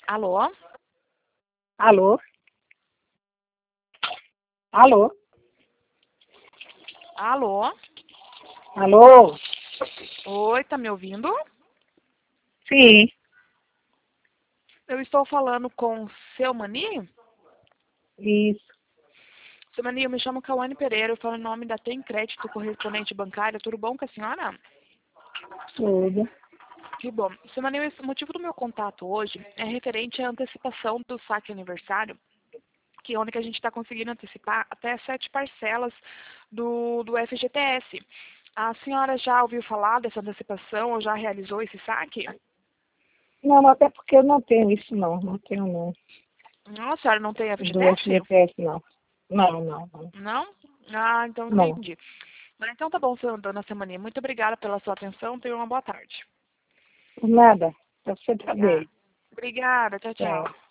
Alô? Alô? Alô? Alô? Alô? Oi, tá me ouvindo? Sim, Eu estou falando com o seu Mani? isso, Seu Mani, eu me chamo Cauane Pereira, eu falo em nome da Tem Crédito Correspondente Bancária. Tudo bom com a senhora? tudo. Que bom. Seu Mani, o motivo do meu contato hoje é referente à antecipação do saque aniversário, que é onde que a gente está conseguindo antecipar até 7 parcelas do FGTS. A senhora já ouviu falar dessa antecipação ou já realizou esse saque? Não, até porque eu não tenho isso não, não tenho não. Não, a senhora não tem Do FGTS? FGTS não. Não, não, não. Não? Ah, então Não. entendi. Mas então tá bom, dona Semaninha. Muito obrigada pela sua atenção. Tenha uma boa tarde. Nada. Pra você Obrigada. também. Obrigada. Tchau, Tchau. tchau.